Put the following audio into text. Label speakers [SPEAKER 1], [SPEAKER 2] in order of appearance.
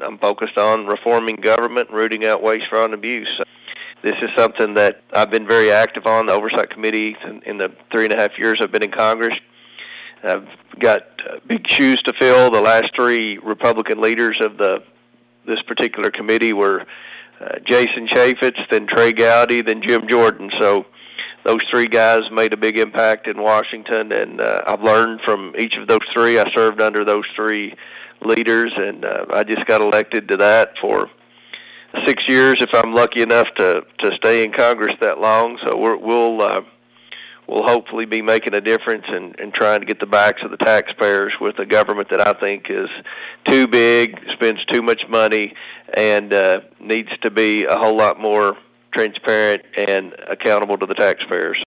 [SPEAKER 1] I'm focused on reforming government and rooting out waste, fraud, and abuse. This is something that I've been very active on, the Oversight Committee, in the 3.5 years I've been in Congress. I've got big shoes to fill. The last three Republican leaders of this particular committee were Jason Chaffetz, then Trey Gowdy, then Jim Jordan. So those three guys made a big impact in Washington, and I've learned from each of those three. I served under those three leaders, and I just got elected to that for 6 years if I'm lucky enough to stay in Congress that long. So we'll hopefully be making a difference and trying to get the backs of the taxpayers with a government that I think is too big, spends too much money, and needs to be a whole lot more transparent and accountable to the taxpayers.